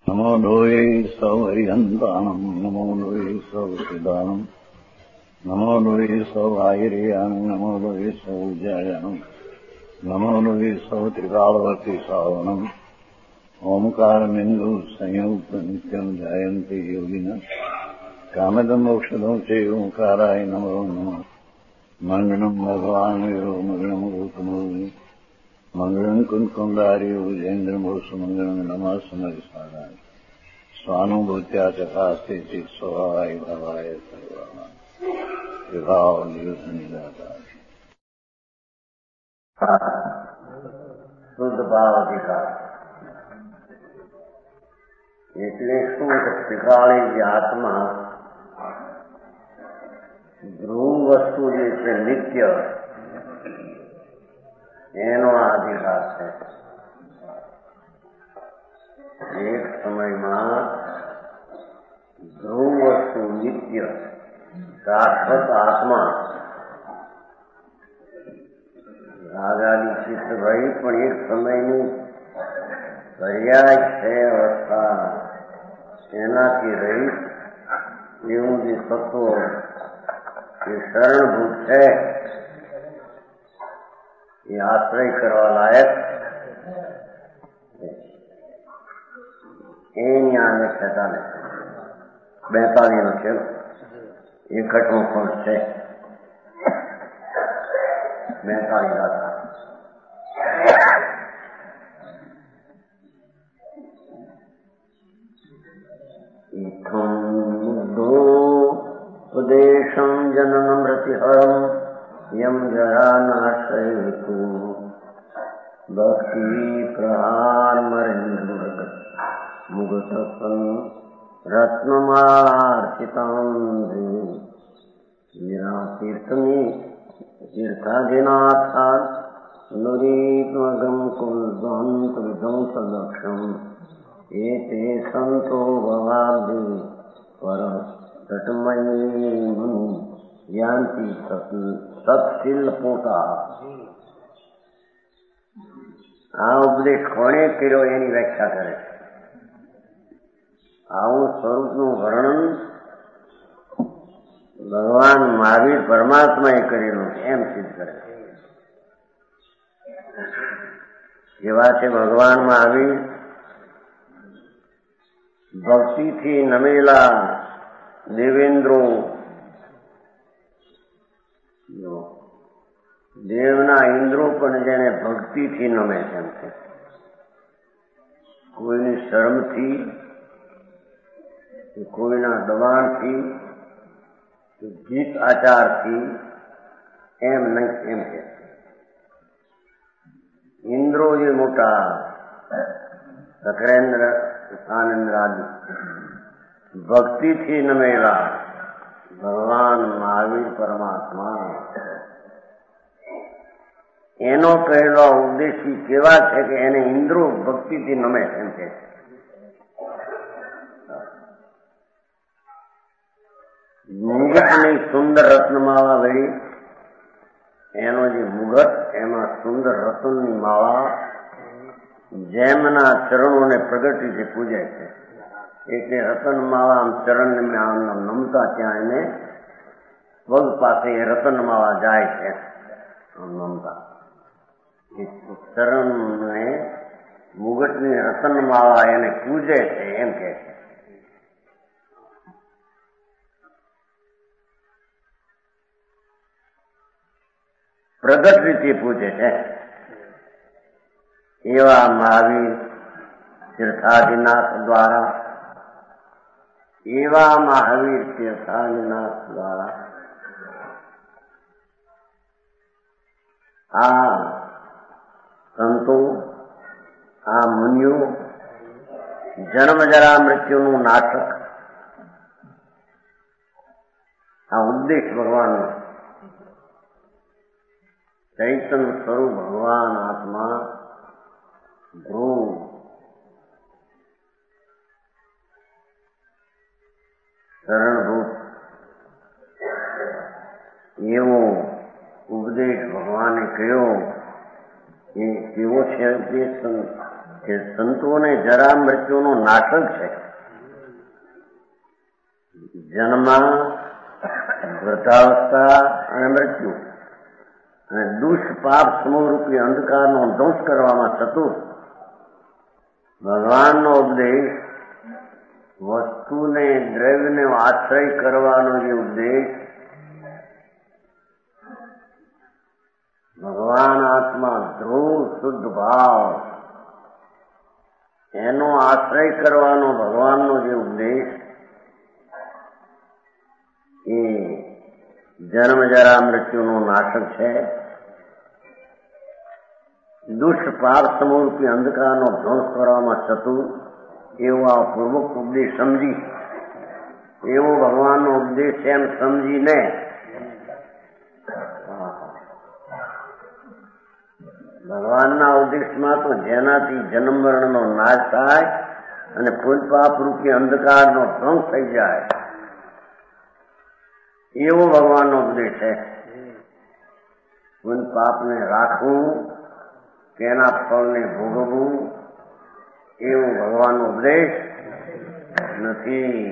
नमो लोये सौहरिहन्ताणम् नमो लोये सौसिदानम् नमो लोये सौभागिर्यानम् नमो लोये सौजायानम् नमो लोये सौत्रिकालवती सावनम् ओंकारमिन्दु संयुक्त नित्यम् जायन्ते योगिनः कामदम् मोक्षदम् च ओंकाराय नमो नमः मङ्गलम् भगवान् वीरो मङ्गलम् गौतमोऽग्नि मङ्गलम् कुन्कुण्डार्यो विजेन्द्रमोसुमङ्गलम् नमः समरिसाराय स्वानुभूत्या चकास्ते चित् स्वभावाय भवाय सर्वाः विभाव नियुद्धनिदाता શુદ્ધ ભાવ અધિકાર એટલે શું શીખાળી જે આત્મા ધ્રુવ વસ્તુ જે છે નિત્ય એનો આ અધિકાર છે. એક સમયમાં ધ્રુવ વસ્તુ નિત્ય શાશ્વત આત્મા રાગાની ચિત્ત ભઈ પણ એક સમયની પર્યાય છે અવસ્થા એનાથી રહિત એવું જે તત્વો એ શરણભૂત છે એ આશ્રય કરવા લાયક એની આને 42 નો છે 61મો પંક્તિ છે 42 દાતા इत्थं मुग्धोपदेशं जननमृतिहरं यं जरानाश्रयेतु भक्ति प्रहारमरेन्द्रमृग मुगतपन् रत्नमार्चितं वीरातीर्थमी तीर्थाधिनाथान् नुरीत्मगं कुलध्वंसविदं सदक्षम् एते संतो भवाब्धि परम तटमयी यान्ति सत्शील पोता. આ ઉપદેશ કોણે કર્યો એની વ્યાખ્યા કરે છે. આવું સ્વરૂપનું વર્ણન ભગવાન મહાવીર પરમાત્માએ કરેલું એમ સિદ્ધ કરે છે. જેવા છે ભગવાન મહાવીર ભક્તિથી નમેલા દેવેન્દ્રો દેવના ઇન્દ્રો પણ જેને ભક્તિથી નમે તેમ છે. કોઈની શરમથી કોઈના દબાણથી ગીત આચારથી એમ નહીં એમ છે. ઇન્દ્રો જે મોટા સકરેન્દ્ર આનંદરાજ ભક્તિથી નમેલા ભગવાન મહાવીર પરમાત્મા એનો કહેલો ઉદ્દેશી કેવા છે કે એને ઇન્દ્રો ભક્તિથી નમે એમ છે. મુગટની સુંદર રત્નમાળા વળી એનો જે મુગટ એમાં સુંદર રતનની માળા જેમના ચરણોને પ્રગટ રીતે પૂજે છે એટલે રતનમાળા ચરણને આમ નમતા ત્યાં એને પગ પાસે એ રતનમાળા જાય છે નમતા ચરણને મુગટની રતનમાળા એને પૂજે છે એમ કે છે. પ્રગટ રીતે પૂજે છે એવા મહાવીર તીર્થાધિનાથ દ્વારા આ સંતો આ મુનિઓ જન્મ જરા મૃત્યુનું નાટક આ ઉદ્દેશ ભગવાનનો ચૈતન્ય સ્વરૂપ ભગવાન આત્મા ધ્રુવ શરણભૂત એવો ઉપદેશ ભગવાને કર્યો એ કેવો છે ઉપદેશ કે સંતોને જરા મૃત્યુનો નાશક છે. જન્મ, વૃદ્ધાવસ્થા અને મૃત્યુ અને દુષ્પાપ સમૂહરૂપી અંધકારનો ધ્વંસ કરવામાં ચતુર. ભગવાનનો ઉપદેશ વસ્તુને દ્રવ્યને આશ્રય કરવાનો જે ઉપદેશ, ભગવાન આત્મા ધ્રુવ શુદ્ધ ભાવ એનો આશ્રય કરવાનો ભગવાનનો જે ઉપદેશ એ જન્મ જરા મૃત્યુનો નાશક છે. દુષ્ટ પાપ સમૂહરૂપી અંધકારનો ધ્વંસ કરવામાં ચતુર. એવો આ પૂર્વોક્ત ઉપદેશ સમજી, એવો ભગવાનનો ઉપદેશ એમ સમજીને ભગવાનના ઉપદેશમાં તો જેનાથી જન્મ મરણનો નાશ થાય અને પુલપાપ રૂપી અંધકારનો ધ્વંસ થઈ જાય એવો ભગવાનનો ઉપદેશ છે. પુલપાપને રાખવું કે એના ફળને ભોગવવું એવું ભગવાનનો ઉપદેશ નથી.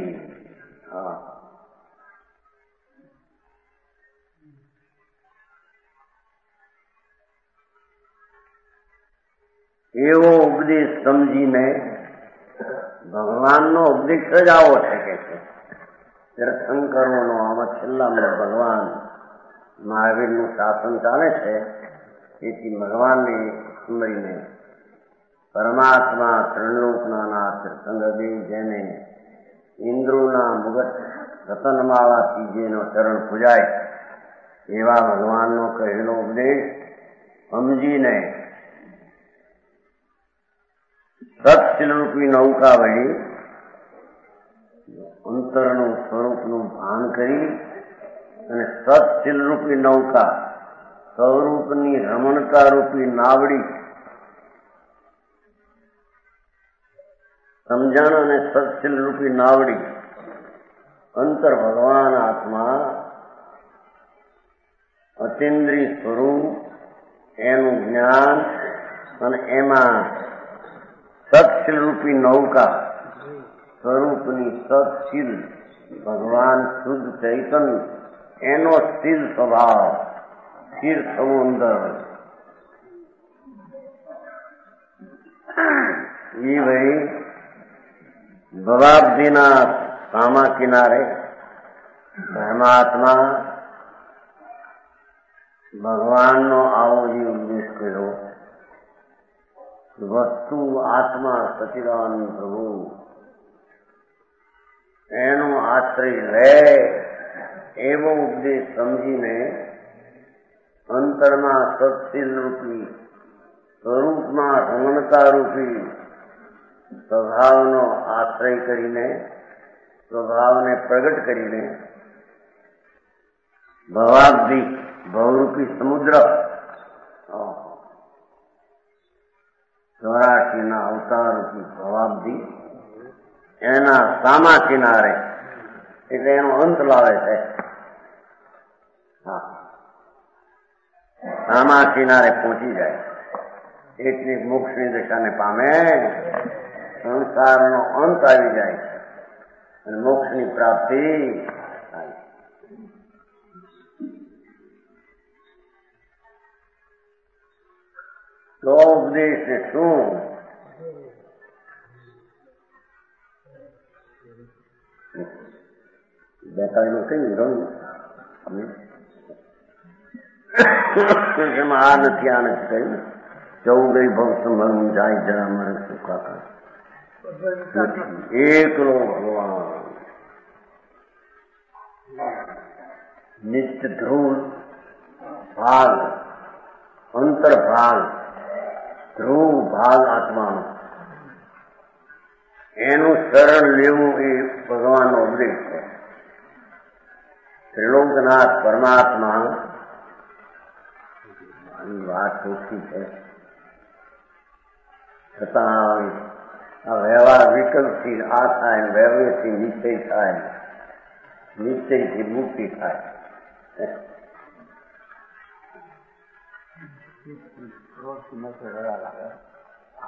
એવો ઉપદેશ સમજીને ભગવાનનો ઉપદેશ જ આવો છે કે છે. તીર્થંકરોનો આમાં છેલ્લામાં ભગવાન મહાવીરનું શાસન ચાલે છે. તેથી ભગવાનને સ્મરીને પરમાત્મા ત્રણલોકના નાથ તીર્થંકરદેવ જેને ઇન્દ્રોના મુગટ રતનમાળાથી જેનો ચરણ પૂજાય એવા ભગવાનનો કહેલો ઉપદેશ સમજીને સત્શીલરૂપી નૌકા વળી અંતરનું સ્વરૂપનું ભાન કરી અને સત્શીલરૂપી નૌકા સ્વરૂપની રમણતારૂપી નાવડી સમજણ અને સત્શીલરૂપી નાવડી અંતર ભગવાન આત્મા અતિન્દ્રિય સ્વરૂપ એનું જ્ઞાન અને એમાં સત્શીલરૂપી નૌકા સ્વરૂપની સત્શીલ ભગવાન શુદ્ધ ચૈતન્ય એનો સ્થિર સ્વભાવ સ્થિર થવું અંદર એ ભાઈ ભવાબ્દીના સામા કિનારે ધર્માત્મા ભગવાનનો આવો જે ઉપદેશ કર્યો. વસ્તુ આત્મા સચિદાનંદ પ્રભુ એનો આશ્રય લે એવો ઉપદેશ સમજીને અંતરમાં સત્શીલ રૂપી સ્વરૂપમાં રમણતા રૂપી સ્વભાવનો આશ્રય કરીને સ્વભાવને પ્રગટ કરીને ભવાબ્દી ભવરૂપી સમુદ્ર 84 અવતારરૂપી ભવાબ્દી એના સામા કિનારે એટલે એનો અંત લાવે છે. સામા કિનારે પહોંચી જાય એટલે મોક્ષની દશાને પામે, સંસારનો અંત આવી જાય અને મોક્ષની પ્રાપ્તિ થાય. તો ઉપદેશ શું? બેતાળીનું કઈ ગયું આ નથી આ નથી કહ્યું. જવું ગઈ ભવ સંભળ જાય જરા મરે સુખાકાર એકલો ભગવાન નિત્ય ધ્રુવ ભાગ અંતર ભાગ ધ્રુવ ભાગ આત્માનો એનું શરણ લેવું એ ભગવાનનો ઉપદેશ છે. ત્રિલોકનાથ પરમાત્મા વાત ઓછી છે છતાં આ વ્યવહાર વિકલ્પથી આ થાય, વ્યવહારથી નિશ્ચય થાય, નિશ્ચયથી મુક્તિ થાય.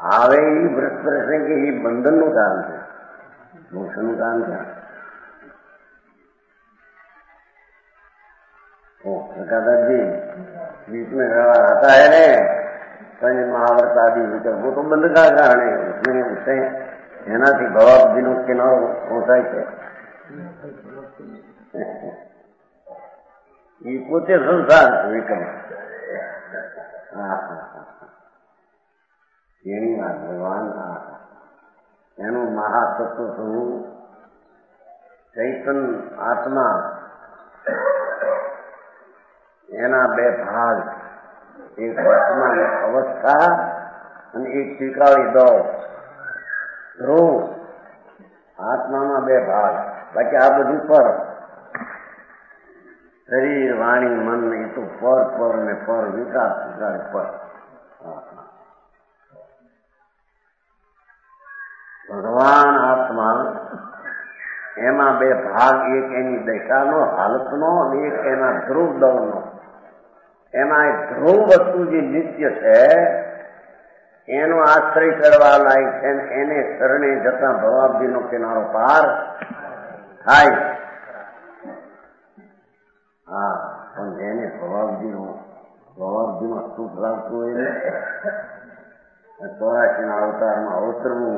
આવે એ વ્રત પ્રસંગ કે એ બંધનનું કારણ છે, મોક્ષનું કારણ છે. प्रकाश जी बीच में आता है ने पंच महाव्रत आदि विचार वो तो बंद का कारण है. उसमें उससे એનાથી ભવાબ્દીનો કિનારો પહોંચાય છે. એ પોતે સંસાર વિક્રમ. એની વાત ભગવાન એનું મહાતત્વ થવું ચૈતન આત્મા એના બે ભાગ, એક વર્તમાન અવસ્થા અને એક ટીકાવી દો ધ્રુવ. આત્મામાં બે ભાગ, બાકી આ બધું પર. શરીર વાણી મન એ તો પર પર ને પર વિકાસ પર. ભગવાન આત્મા એમાં બે ભાગ, એક એની દશાનો હાલતનો અને એક એના ધ્રુવ દળનો. એમાં એક ધ્રુવ વસ્તુ જે નિત્ય છે એનો આશ્રય કરવા લાયક છે, એને શરણે જતા ભવાબ્દીનો કિનારો પાર થાય. હા, પણ જેને ભવાબ્દીમાં સુખ લાગતું હોય ને 84 ના અવતારમાં અવતરવું,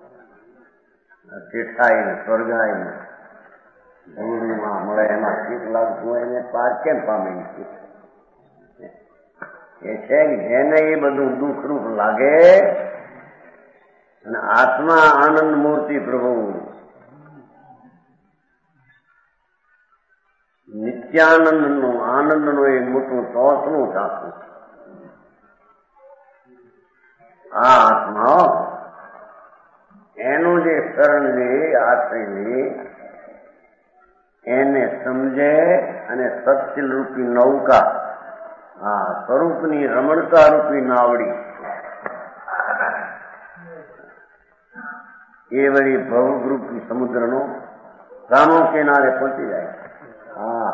ચેઠાઈને સ્વર્ગાઈને ધૂળમાં મળે એમાં સુખ લાગતું હોય ને પાર કેમ પામે છે? એ છે કે જેને એ બધું દુઃખરૂપ લાગે અને આત્મા આનંદ મૂર્તિ પ્રભુ નિત્યાનંદનું આનંદનું એક મોટું ટોચનું ટાંકું. આ આત્મા એનું જે શરણ લે, આશ્રય લે, એને સમજે અને સત્શીલ રૂપી નૌકા, આ સ્વરૂપની રમણતા રૂપી નાવડી, એ વળી ભવરૂપી સમુદ્રનો સામો કિનારે પહોંચી જાય. હા,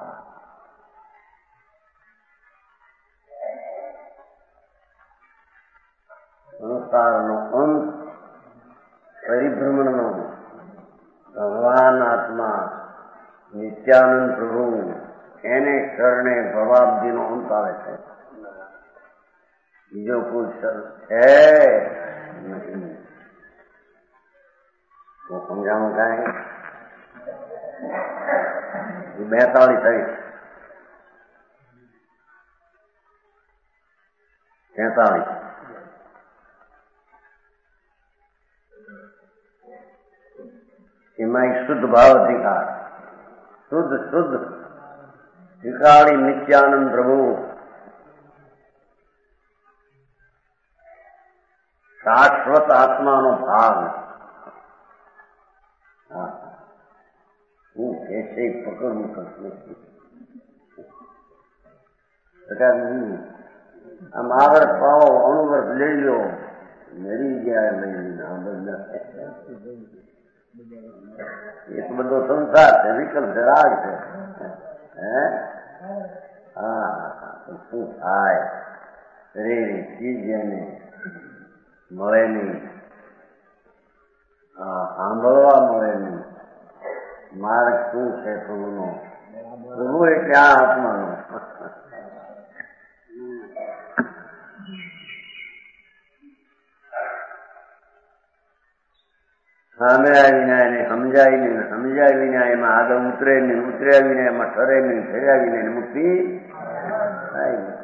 સંસારનો અંત, પરિભ્રમણનો ભગવાન આત્મા નિત્યાનંદ પ્રભુ એને શરણે ભવાબ્દીનો અંત આવે છે. બીજો કોઈ શર છે નહીં. તો સમજાવું કાંઈ 42 થઈ 43 એમાં શુદ્ધ ભાવ અધિકાર, શુદ્ધ શીખાડી નિત્યાનંદ પ્રભુ શાશ્વત આત્માનો ભાગ. હું कैसे પકડવું પડશે? આમ આગળ પાવો, અણુવ્રત લઈ લો, મરી ગયા લઈ એ તો બધો સંસાર છે, વિકલ્પ છે, રાગ છે. હા, શું થાય? શરીર ચીજ એને મળે નહીં, સાંભળવા મળે નહીં. માર્ગ શું છે પ્રભુનો? પ્રભુ એટલે આ આત્માનો. સામે આવીને એને સમજાય નહીં, સમજાય વિના એમાં આગળ ઉતરે નહીં, ઉતર્યા વિના એમાં ઠરે નહીં, ઠર્યા વિના મુક્તિ થાય નહીં.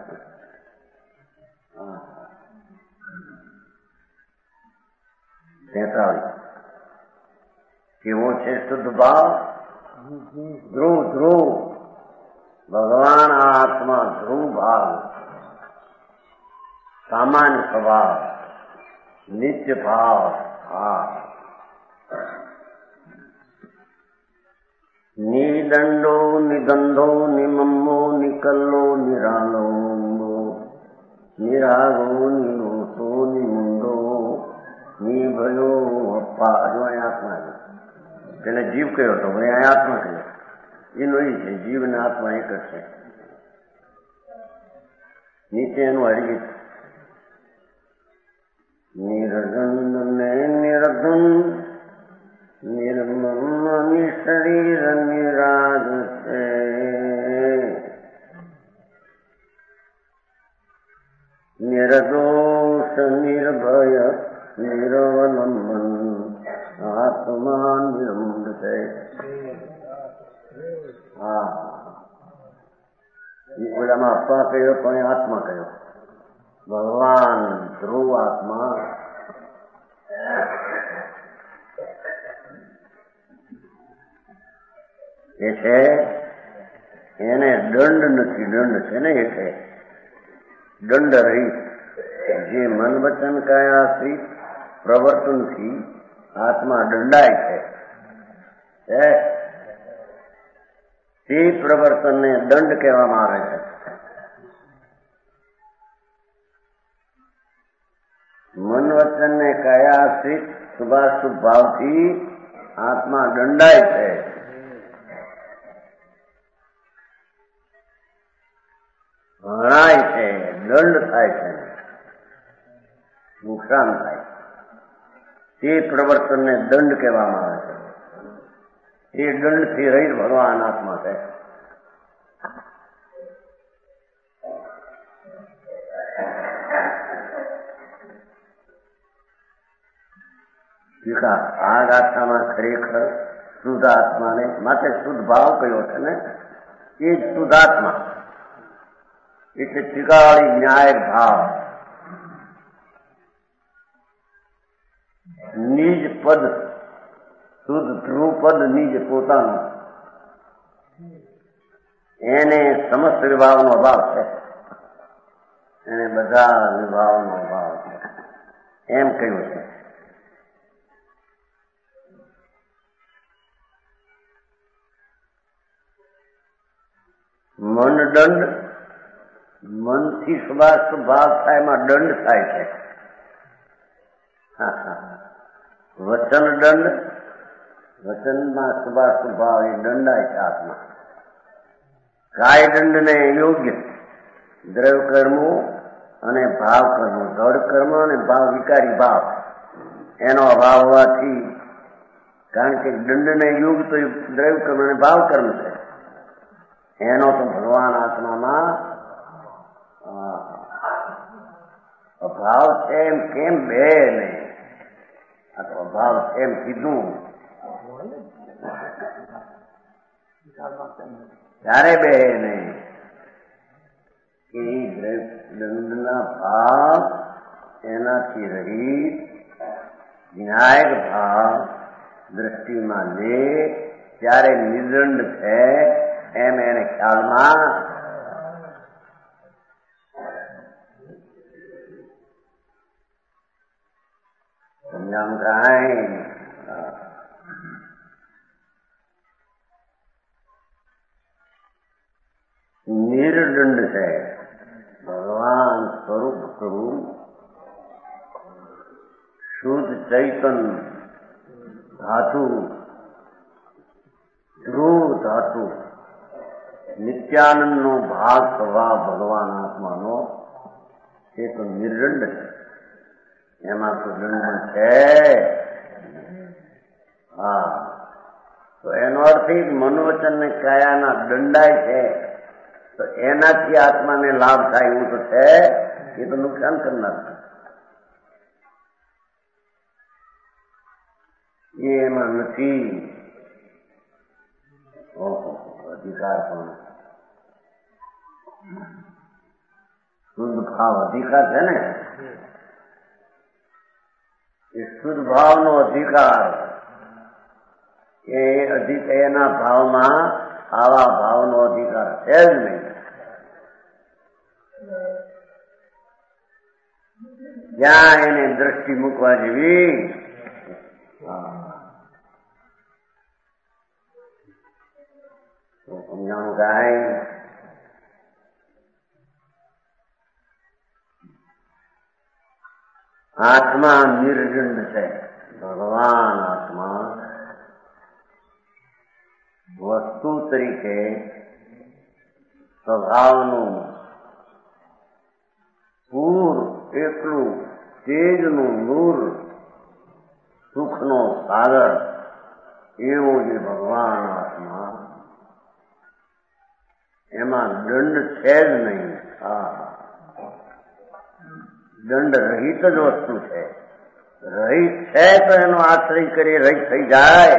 કેવો છે શુદ્ધ ભાવ? ધ્રુવ ભગવાન આ આત્મા ધ્રુવ ભાવ, સામાન્ય સ્વભાવ, નિત્ય ભાવ. હા, નિદંડો નિગંધો નિમમ્મો નિકલ્લો નિરાલો નિરાગો નિરોસો નિમુંડો નિભયો અપ્પા. જો અહીં આત્મા છે, તેને જીવ કયો હતો, ભાઈ અહીં આત્મા છે. એનો એ છે, જીવ ને આત્મા એક જ છે. નીચે એનું હરિત निर्दंड में निर्धन निर्मम निशरीर निराज से निर्दोष निर्भय निरवलंबन आत्मा निर्मृत है। हाँ, ઓલામાં અપ્પા કહ્યો પણ આત્મા કહ્યો. ભગવાન ધ્રુવ આત્મા એ છે એને દંડ નથી, દંડ છે ને એટલે દંડ રહિત જે મન વચન કાયાશ્રિત પ્રવર્તનથી આત્મા દંડાય છે તે પ્રવર્તનને દંડ કહેવામાં આવે છે. મન વચન ને કાયાશ્રિત શુભાશુભ ભાવથી આત્મા દંડાય છે. ભણાય છે, દંડ થાય છે, નુકસાન થાય તે પ્રવર્તનને દંડ કહેવામાં આવે છે. એ દંડથી રહિત ભગવાન આત્મા છે. આ ગાથામાં ખરેખર શુદ્ધ આત્માને માટે શુદ્ધ ભાવ કયો છે ને એ જ શુદ્ધ આત્મા એટલે ટીકાવાળી ન્યાય ભાવ નિજ પદ શુદ્ધ ધ્રુવપદ નિજ પોતાનું એને સમસ્ત વિભાવનો અભાવ છે. એને બધા વિભાવનો અભાવ છે એમ કહ્યું છે. મન દંડ મનથી શુભાશુભ ભાવ થાય એમાં દંડ થાય છે. વચન દંડ વચનમાં શુભાશુભ ભાવ એ દંડાય છે આત્મા. કાય દંડને યોગ્ય દ્રવ્ય કર્મો અને ભાવ કર્મો દળ કર્મ અને ભાવ વિકારી ભાવ એનો અભાવ હોવાથી કારણ કે દંડને યોગ તો દ્રવ્ય કર્મ અને ભાવ કર્મ છે એનો તો ભગવાન આત્મામાં અભાવ છે એમ કેમ બે નહીં આ તો અભાવ છે એમ કીધું ત્યારે બે નહીં કે દંડના ભાવ એનાથી રહિત વિનાયક ભાવ દ્રષ્ટિમાં લે ત્યારે નિર્દંડ છે એમ એને ખ્યાલમાં સમજામ કાંઈ નિર્દંડ છે. ભગવાન સ્વરૂપ સ્વરૂપ શુદ્ધ ચૈતન ધાતુ ધ્રુવ ધાતુ નિત્યાનંદનો ભાગ સ્વભાવ ભગવાન આત્માનો એ તો નિર્દંડ છે. એમાં તો દંડ છે. હા, તો એનો અર્થ એ મનોવચન ને કાયાના દંડાય છે તો એનાથી આત્માને લાભ થાય એવું તો છે. એ તો નુકસાન કરનાર છે એમાં નથી. અધિકાર પણ શુદ્ધ ભાવ અધિકાર છે ને એ શુદ્ધ ભાવનો અધિકાર એ એના ભાવમાં આવા ભાવનો અધિકાર છે જ નહીં. જ્યાં એને દ્રષ્ટિ મૂકવા જેવી સમજાણું કાંઈ આત્મા નિર્દંડ છે. ભગવાન આત્મા વસ્તુ તરીકે સ્વભાવનું પૂર એટલું તેજનું નૂર, સુખનો સાગર એવો જે ભગવાન આત્મા, એમાં દંડ છે જ નહીં. દંડ રહિત જ વસ્તુ છે. રહિત છે તો એનો આશ્રય કરી રહિત થઈ જાય.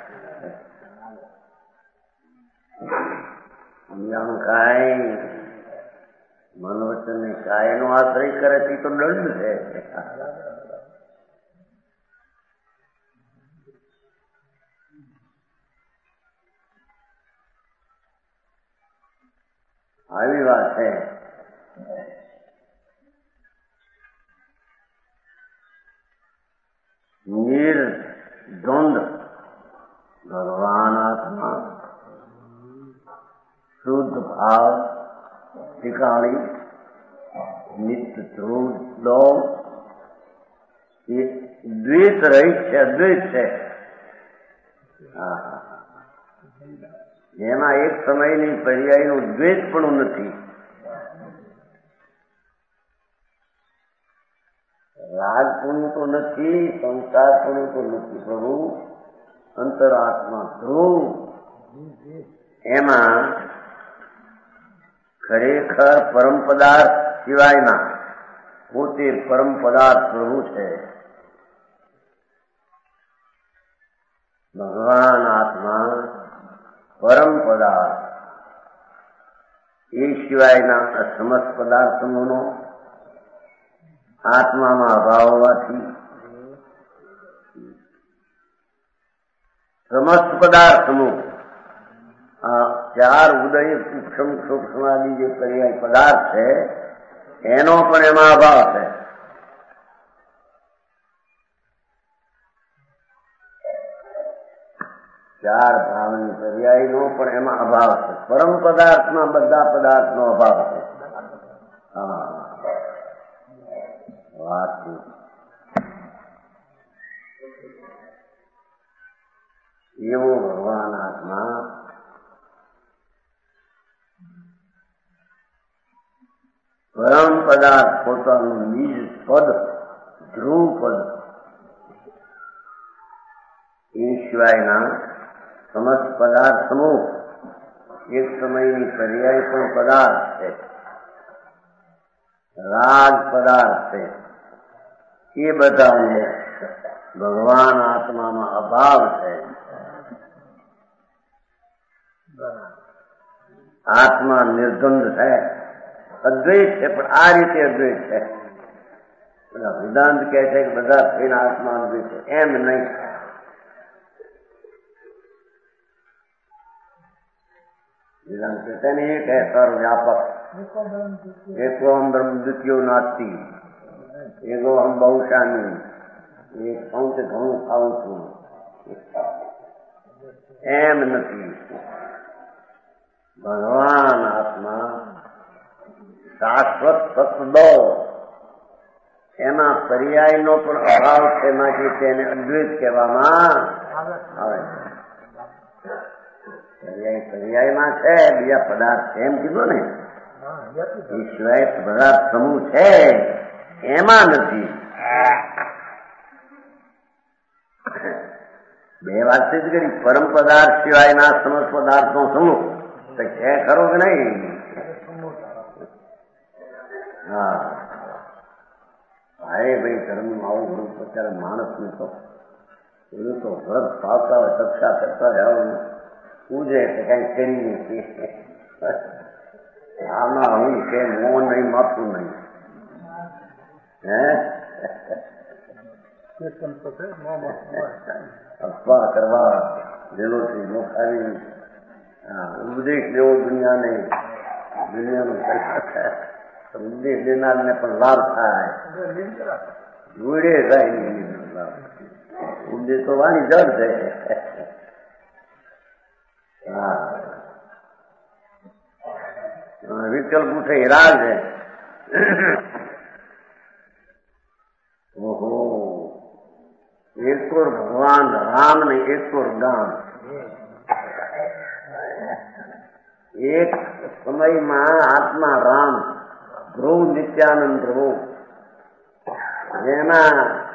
સમજાણું? કાંઈ મન વચન કાયનો આશ્રય કરે તે તો દંડ છે. આવી વાત છે. નિર્દ્વંદ ભગવાન આત્મા, શુદ્ધ ભાવ, ઠિકાણી, નિત્ય ધ્રુવ, એ દ્વૈત રહિત છે, અદ્વૈત છે. એમાં એક સમયની પર્યાયનું દ્વૈત પણ નથી. રાગપણું તો નથી, સંસારપણું તો નથી. પ્રભુ અંતરાત્મા ધ્રુવ, એમાં ખરેખર પરમ પદાર્થ સિવાયના પોતે પરમ પદાર્થ પ્રભુ છે. ભગવાન આત્મા પરમ પદાર્થ, એ સિવાયના સમસ્ત પદાર્થોનો આત્મામાં અભાવ હોવાથી સમસ્ત પદાર્થનું આ ચાર ઉદય, સૂક્ષ્મ સૂક્ષ્માદિ જે પર્યાય પદાર્થ છે એનો પણ એમાં અભાવ છે. ચાર ભાવની પર્યાયનો પણ એમાં અભાવ છે. પરમ પદાર્થમાં બધા પદાર્થનો અભાવ છે. વાત એવો ભગવાન આત્મા પરમ પદાર્થ પોતાનું નિજ પદ, ધ્રુવ પદ, એ સિવાયના સમસ્ત પદાર્થ સમૂહ, એક સમયની પર્યાય પણ પદાર્થ છે, રાગ પદાર્થ છે, એ બધાને ભગવાન આત્મામાં અભાવ છે. આત્મા નિર્દ્વંદ છે, અદ્વૈત છે, પણ આ રીતે અદ્વૈત છે. વેદાંત કહે છે કે બધા થઈને આત્મા અદ્વૈત છે, એમ નહીં. વેદાંત કહેતા ને એક है सर्वव्यापक, एको हम ब्रह्म द्वितीयो नास्ति, एगो हम बहुशानी, एक खाऊं તે ઘણું ખાઉં છું, એમ નથી. ભગવાન આત્મા શાશ્વત સતદો, એમાં પર્યાયનો પણ અભાવ છે, માટે તેને અદ્વૈત કહેવામાં આવે છે. પર્યાયમાં છે, બીજા પદાર્થ છે એમ કીધું ને, એ સિવાય પદાર્થ સમૂહ છે એમાં નથી. બે વાત જ કરી, પરમ પદાર્થ સિવાયના સમસ્ત પદાર્થનો સમૂહ તો છે ખરો કે નહીં? હા, ભાઈ ધર્મનું આવું બધું અત્યારે માણસને તો એનું તો વ્રત પાવતા હોય, કક્ષા કરતા રહેવાનું, પૂજે કે કઈ કરી નથી. આમાં હું કે મોં નહીં, માથું નહીં. હે અફવા કરવા જેલોથી મોખાવી ઉપદેશ લેવો દુનિયાને, દુનિયાનું ઉપદેશ દેનારને પણ લાભ થાય, જોડે જાય. ઉપદેશ તો વાની જડ છે. વિકલ્પ ઉઠે રાગ છે. ઓહો, એકોર ભગવાન રામ ને એકોર ગામ. એક સમયમાં આત્મા રામ, ધ્રુવ નિત્યાનંદ પ્રભુ, જેમાં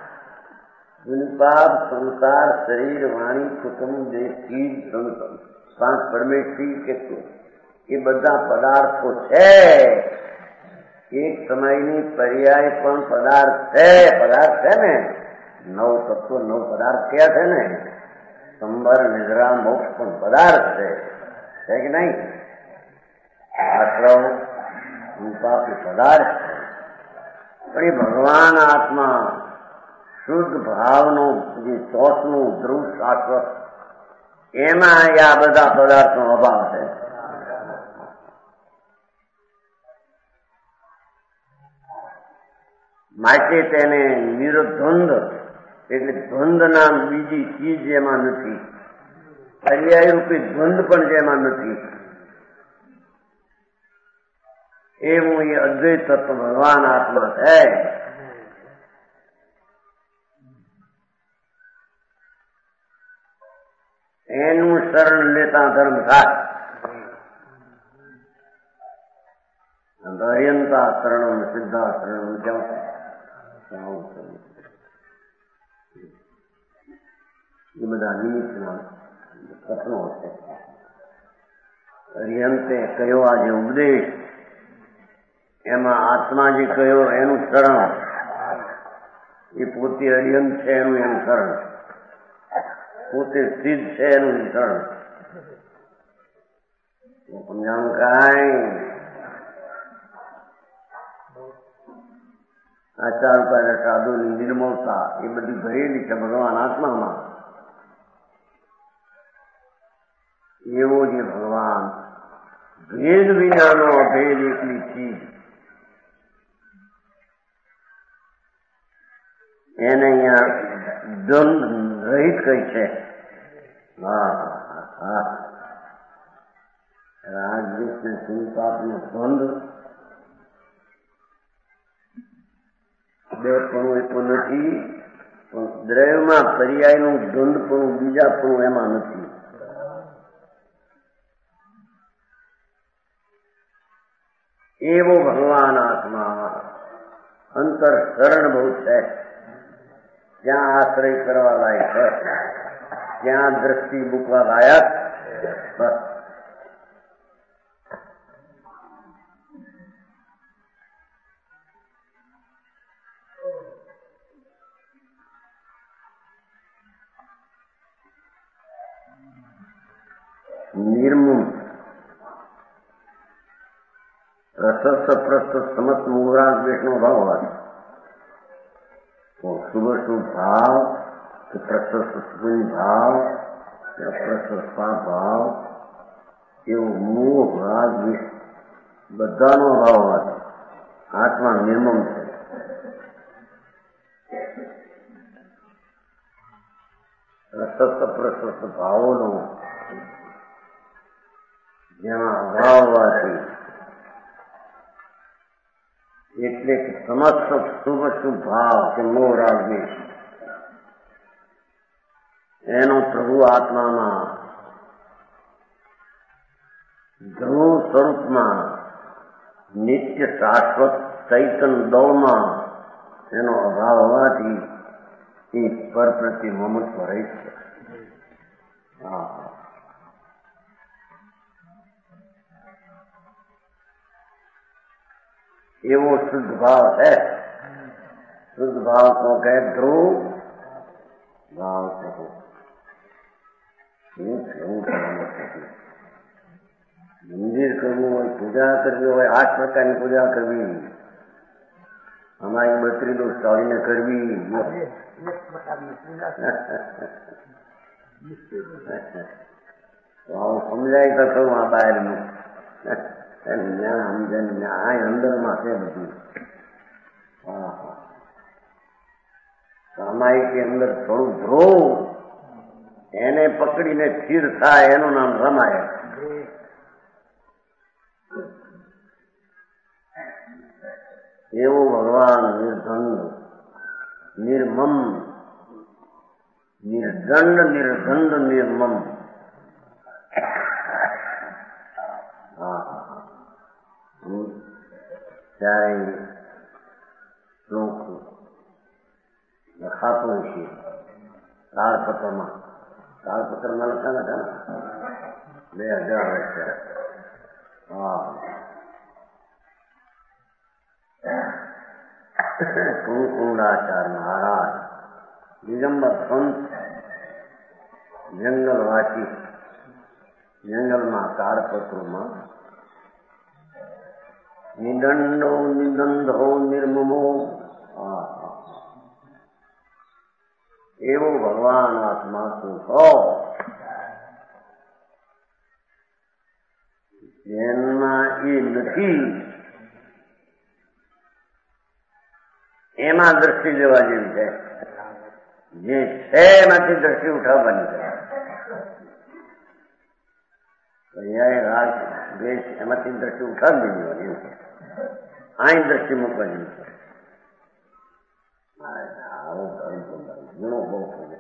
પાપ સંસાર શરીર વાણી કુટુંબ દેહ ચીજ પાંચ પરમેશ્વરી કે એ બધા પદાર્થો છે. એક સમયની પર્યાય પણ પદાર્થ છે ને. 9 તત્વો 9 પદાર્થ ક્યાં છે ને. સંબર નિદ્રા મોક્ષ પણ પદાર્થ છે કે નહીં? આશ્રવ રૂપા કે પદાર્થ છે. પણ એ ભગવાન આત્મા શુદ્ધ ભાવનો જે ચોથનું ધ્રુવ શાશ્વત એમાં આ બધા પદાર્થનો અભાવ છે. માટે તેને નિર્દ્વંદ એટલે દ્વંદના બીજી ચીજ જેમાં નથી, પર્યાય રૂપી દ્વંદ પણ જેમાં નથી, એવું એ અદ્વૈત તત્વ ભગવાન આત્મા છે. એનું શરણ લેતા ધર્મ થાય. દર્યંતા શરણમ સિદ્ધા શરણમ કેવું એ બધા નિમિત્તના કથનો છે. અરિહંતે કયો આ જે ઉપદેશ એમાં આત્મા જે કયો એનું શરણ, એ પોતે અરિહંત છે એનું શરણ, પોતે સિદ્ધ છે એનું શરણ. સમજાણું કાંઈ આ 4 ઉપાય સાધુની નિર્મળતા એ બધી ભરેલી છે ભગવાન આત્મામાં. એવો જે ભગવાન ભેદ વિનાનો અભેદ એકલી ચીજ એને અહીંયા દ્વંદ રહિત કઈ છે. રાજદેશ ને સુનપાપનો દ્વંદ બે પણ એ પણ નથી, પણ દ્રવ્યમાં પર્યાયનું દ્વંદ પણ બીજા પણ એમાં નથી. એવો ભગવાન આત્મા અંતર શરણ બહુ છે. ત્યાં આશ્રય કરવા લાયક છે, ત્યાં દ્રષ્ટિ મૂકવા લાયક બસ. નિર્મમ પ્રશસ્ત પ્રસ્તુત સમસ્ત મુહૂર્ત દ્વેષનો ભાવ હોય તો શુભ શુભ ભાવ કે પ્રશસ્ત પુણ્ય ભાવ કે અપ્રશસ્ત ભાવ એવો મોહ રાગ દ્વેષ બધાનો અભાવ હોય. આત્મા નિર્મમ છે. પ્રશસ્ત પ્રશસ્ત ભાવોનો જેમાં અભાવ હોવાથી એટલે કે સમસ્ત શુભ શુભ ભાવ કે મોહ રાગ દ્વેષ એનો પ્રભુ આત્મામાં ધ્રુવ સ્વરૂપમાં નિત્ય શાશ્વત ચૈતન દૌમાં એનો અભાવ હોવાથી એ પર પ્રતિ મમત્વ રહી છે. એવો શુદ્ધ ભાવ છે. શુદ્ધ ભાવ को કહે ધ્રુવ ભાવ કહો. મંદિર કરવું હોય, પૂજા કરવી હોય, 8 પ્રકારની પૂજા કરવી, અમારી 32 દોષ ચાલીને કરવી, આવું સમજાય તો કહું આ બહારનું અંદરમાં છે બધું. સામાયિક અંદર થોડું ધ્રુવ એને પકડીને સ્થિર થાય એનું નામ રામાયણ. એવો ભગવાન નિર્ધંદ નિર્મમ નિર્દંડ નિર્ધંદ નિર્મમ. ત્યારે શ્લોક લખાતું છે તાળપત્રમાં. તાળપત્રમાં લખાણા હતા ને 2000 વર્ષે. હા, કુંકુંડાચાર્ય મહારાજ દિગંબર સંત જંગલવાસી, જંગલમાં તાડપત્રોમાં નિદંડો નિદંધો નિર્મમો. એવો ભગવાન આત્મા તું કહો જેનમાં એ નથી, એમાં દ્રષ્ટિ લેવા જેવી છે. જે છે એમાંથી દ્રષ્ટિ ઉઠાવવાની છે. રાગ દ્વેષ એમાંથી દ્રષ્ટિ ઉઠાવી દેવાની છે. અહીં દ્રષ્ટિ મૂકવા જેવી છે. આવો ગુણો બહુ છે.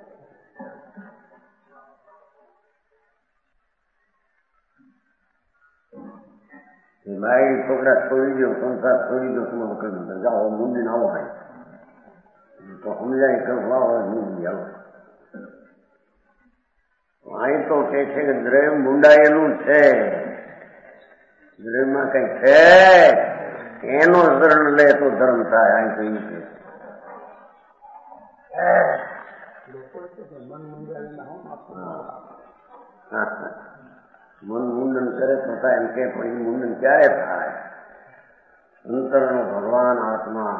ભાઈ છોકરા છોડી દો, સંસાર છોડી દો, તમે વખત જાઓ મુંડી આવો ભાઈ તો સમજાય કરવા મુંડી આવો. અહીં તો કે છે કે દ્રવ્ય મુંડાયેલું છે, દ્રવ્યમાં કઈ છે એનો શરણ લે તો ધર્મ થાય. અહીં તો એ મન મુંડન કરે તો થાય એમ કે, પણ એ મુંડન ક્યારે થાય? અંતરનો ભગવાન આત્મા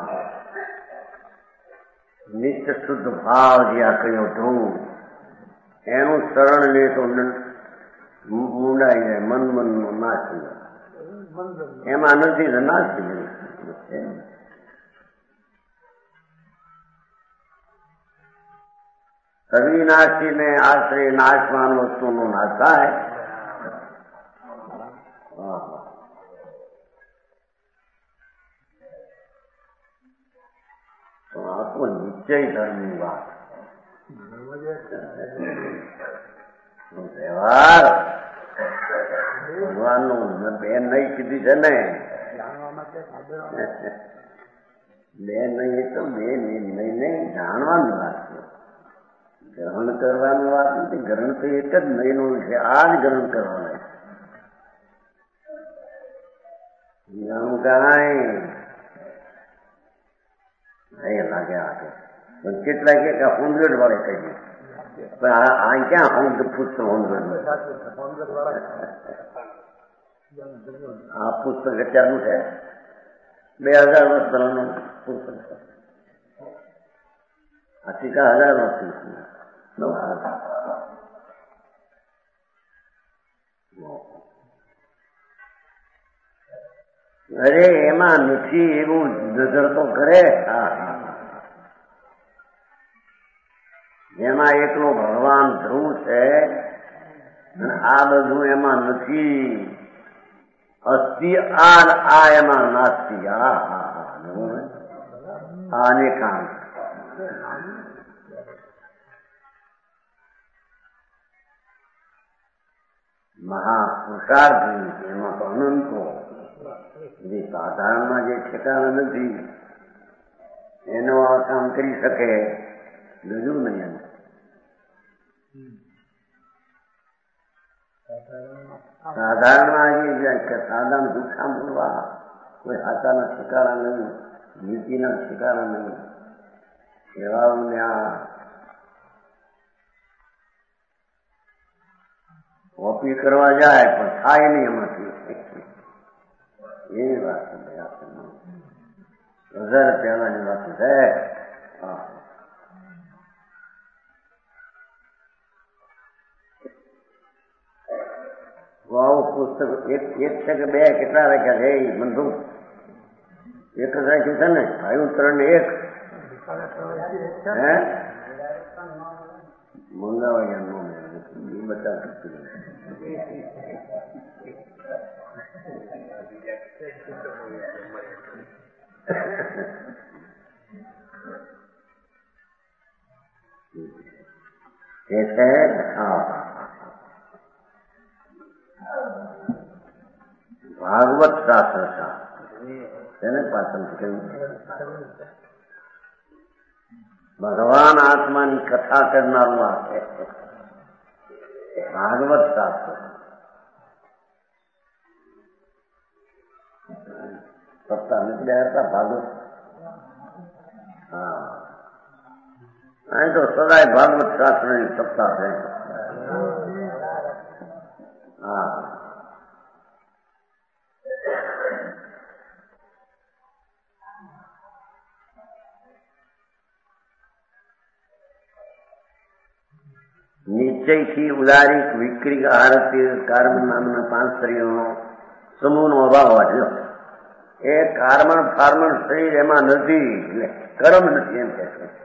નિત્ય શુદ્ધ ભાવ જ્યાં કયો ધ્રુવ એનું શરણ લે તો મુંડાઈ જાય, મન મનનો નાશી જાય. એમાં નથી તો નાશી જાય. અવિનાશીને આશ્રય નાશવાન વસ્તુનો નાશ થાય. તો આ તો નિશ્ચય ધર્મની વાત. વ્યવહાર ભગવાનનું બે નહીં કીધી છે ને, બે નહીં તો બે નહીં જાણવાની વાત છે. ગ્રહણ કરવાની વાત નથી. ગ્રહણ તો એક જ નહીંનું છે. આ જ ગ્રહણ કરવાના છે. જાણું કાંઈ લાગે આગે પણ કેટલા કે 100 વાળે કહીએ, પણ આ ક્યાં 100 પુસ્તક 100 આ પુસ્તક અત્યારનું છે, 2000 વર્ષ પહેલાનું પુસ્તક છે. આ ટીકા 1000 વર્ષથી. અરે એમાં નથી એવું નજર તો કરે. જેમાં એકલો ભગવાન ધ્રુવ છે અને આ બધું એમાં નથી. અસ્થિ આ એમાં નાસ્તી. અનેકાંત મહાપુરુષાર્થ એમાં તો અનંતો. જે સાધારણમાં જે ઠેકાણા નથી એનો આ કામ કરી શકે, બીજું નહીં. સાધારણમાં સાધારણ ભૂખા મળવા કોઈ હાથાના ઠેકાણા નહીં, નીતિના ઠેકાણા નહીં. એવાઓને આ કોપી કરવા જાય પણ થાય નહીં એમાંથી. એવી વાત છે. 1000 પહેલાની વાત છે. આવું પુસ્તક એક છે કે બે કેટલા રાખ્યા છે? બંધુ એક જ રાખ્યું છે ને ભાઈ? 3 ને 1 હે મંગાવા બતા ભાગવત શાસ્ત્ર છે ને પાછળ કેવું ભગવાન આત્માની કથા કરનારું આ છે ભાગવત શાસ્ત્ર. સપ્તાહ નીકળ્યા હતા ભાગવત. હા, અહીં તો સદાય ભાગવત શાસ્ત્રની સપ્તાહ છે. હા, નિશ્ચયથી ઉદારીક વિક્રી આરતી કાર્બન નામના 5 શરીરોનો સમૂહનો અભાવ હોવા. એ કાર્બન ફાર્મન શરીર એમાં નથી, એટલે કર્મ નથી એમ કે છે.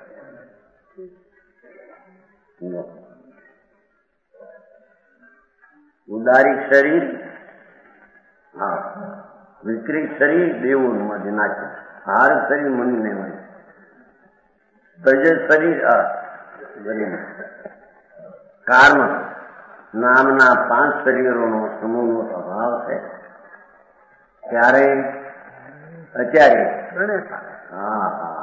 ઉદારીક શરીર, હા, વિક્રી શરીર દેવોનું માંથી નાખે, હાર શરીર મનને હોય, તજ શરીર કર્મ નામના 5 શરીરોનો સમૂહનો સ્વભાવ છે. ત્યારે અત્યારે હા હા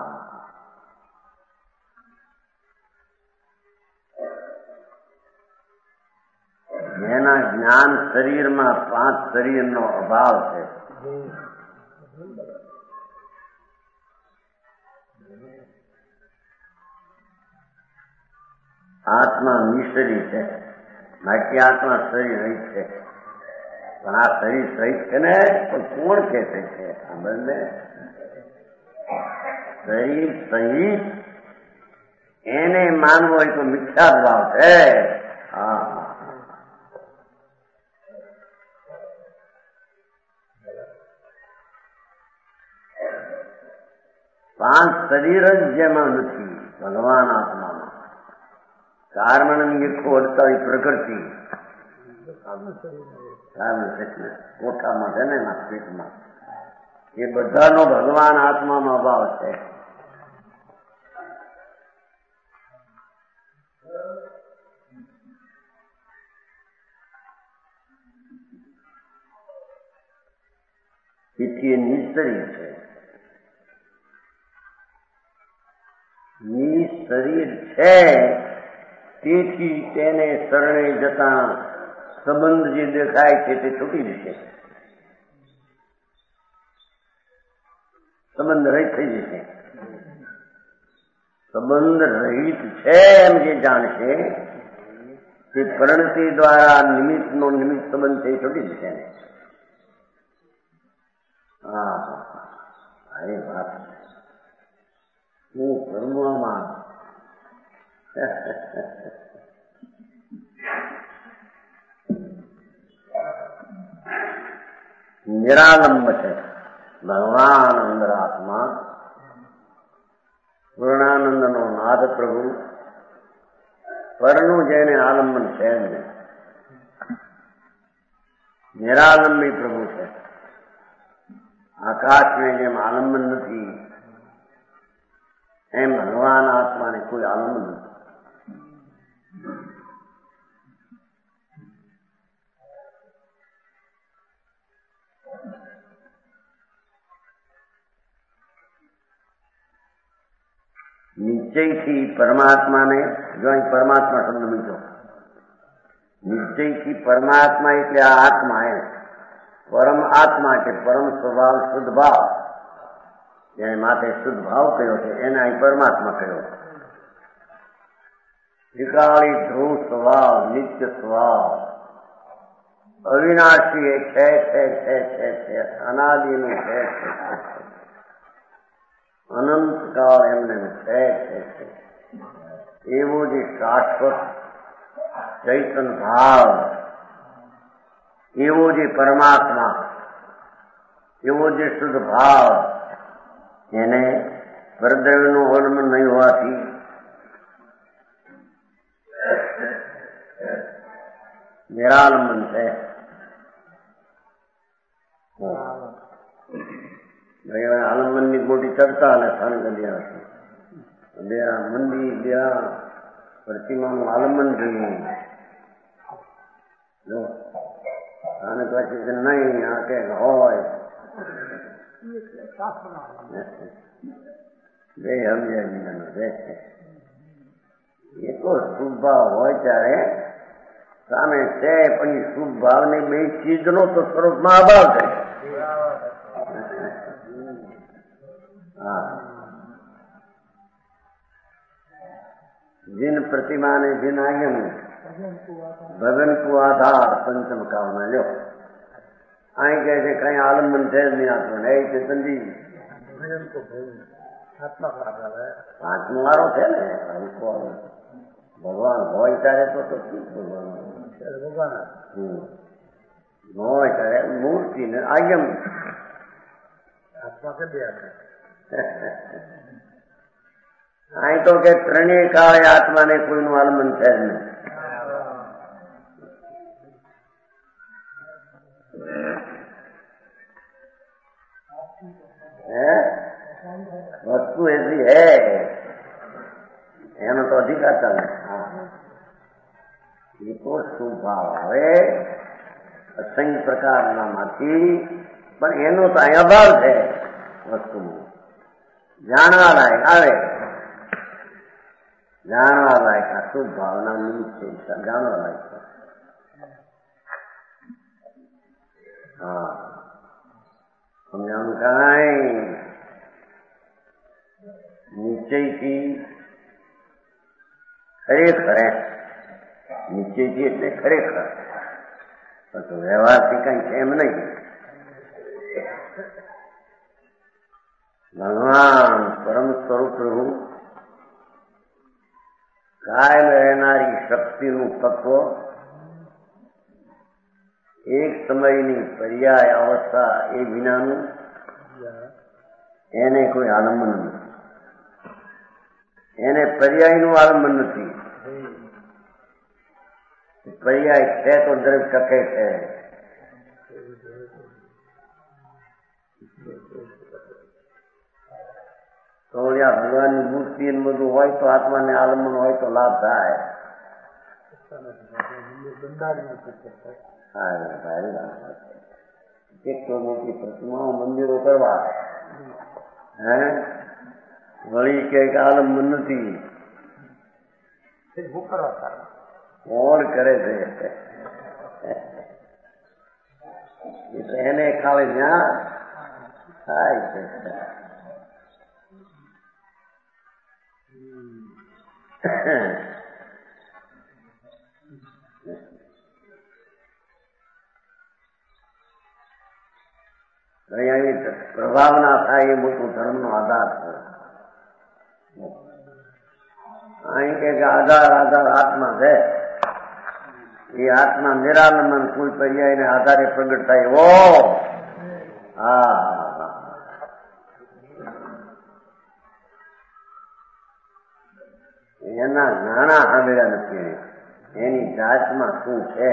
જેના જ્ઞાન શરીરમાં 5 શરીરનો અભાવ છે. આત્મા નિશરીર છે, બાકી આત્મા શરીર રહિત છે. પણ આ શરીર સહિત છે ને, પણ કોણ કે છે? આ બંને શરીર સહિત એને માનવો હોય તો મિથ્યા ભાવ છે. હા, 5 શરીર જ જેમાં નથી ભગવાન આત્મામાં. કાર્મણની એકસો 48 પ્રકૃતિ કોઠામાં છે ને એના પેટમાં, એ બધાનો ભગવાન આત્મામાં ભાવ છે. તેથી એ નિશરીર છે. નિશરીર છે તેથી તેને શરણે જતા સંબંધ જે દેખાય છે તે છૂટી જશે, સંબંધ રહિત થઈ જશે. સંબંધ રહિત છે એમ જે જાણશે તે પરિણતિ દ્વારા નિમિત્તનો નિમિત્ત સંબંધ છે એ છૂટી જશે. હા, એ વાત હું કર્મમાં નિરાલંબ છે ભગવાન અંદર આત્મા. પૂર્ણાનંદનો નાદ પ્રભુ પરનું જેને આલંબન છે ને, નિરાલંબી પ્રભુ છે. આકાશને જેમ આલંબન નથી એમ ભગવાન આત્માને કોઈ આલંબન નથી. નિશ્ચયથી પરમાત્માને, જો અહીં પરમાત્મા શબ્દ મૂક્યો, નિશ્ચયથી પરમાત્મા એટલે આ આત્મા એમ. પરમ આત્મા એટલે પરમ સ્વભાવ શુદ્ધ ભાવ, જેને માટે શુદ્ધ ભાવ કયો છે એને અહીં પરમાત્મા કયો. ત્રિકાળી ધ્રુવ સ્વભાવ, નિત્ય સ્વભાવ, અવિનાશી એ છે અનાદિનું છે, અનંતકાળ એમને છે. એવો જે શાશ્વત ચૈતન ભાવ, એવો જે પરમાત્મા, એવો જે શુદ્ધ ભાવ, એને પરદ્રવ્યનું અવલંબન નહીં હોવાથી નિરાલંબન છે. આલંબનની મોટી ચર્ચા અને સ્થાન કર્યા છે. મંદિર ત્યાં પ્રતિમાનું આલંબન જોઈએ. અને પછી નહીં આ કે હોય બે સમજાય છે. તો શુભ ભાવ હોય ત્યારે સામે છે, પણ એ શુભ ભાવની બે ચીજનો તો સ્વરૂપમાં અભાવ થાય. હા, जिन प्रतिमा ने जिन आयन भगन को आधार पंचम कावना लो અહીં કહે છે કઈ આલંબન છે જ નહીં આત્મા. એ ચેતનજી પાંચમો વારો છે ને, ભગવાન હોય ત્યારે તો શું ભગવાન હોય ત્યારે મૂર્તિ ને આયમ આત્મા કે અહીં તો કે ત્રણેય કાળે આત્માને કોઈનું આલંબન છે જ નહીં. वस्तु ऐसी है, એનો તો અધિકાર ચાલે. એ તો સ્વભાવ આવે અસંખ્ય પ્રકારના માંથી, પણ એનો તો અહીં અભાવ છે. વસ્તુ જાણવા લાયક આવે, જાણવા લાયક આ શુભ ભાવના નિમિત્ત છે, જાણવા લાયક. હા, સમજાણું કાંઈ નિશ્ચયથી ખરેખર, નિશ્ચયથી એટલે ખરેખર, તો વ્યવહારથી કઈ એમ નહીં. ભગવાન પરમ સ્વરૂપ પ્રભુ કાયમ રહેનારી શક્તિનું તત્વ, એક સમયની પર્યાય અવસ્થા એ વિનાનું એને કોઈ આલંબન નથી. એને પર્યાયનું આલંબન નથી. પર્યાય છે તો દરેક ટકે છે. તો ભગવાનની મૂર્તિ બધું હોય તો આત્માને આલંબન હોય તો લાભ થાય. કેટલો મોટી પ્રતિમાઓ મંદિરો કરવા, હે વળી કઈક આલંબન નથી. કોણ કરે છે? એને ખાવે જ્યાં થાય છે. અહીંયા પ્રભાવના થાય એ મોટું ધર્મનો આધાર છે. અહીં કે આધાર આત્મા છે. એ આત્મા નિરાલંબન કોઈ પર્યાયને આધારે પ્રગટ થાય એવો. હા, એના નાણા સાંભળ્યા નથી. એની જાતમાં શું છે?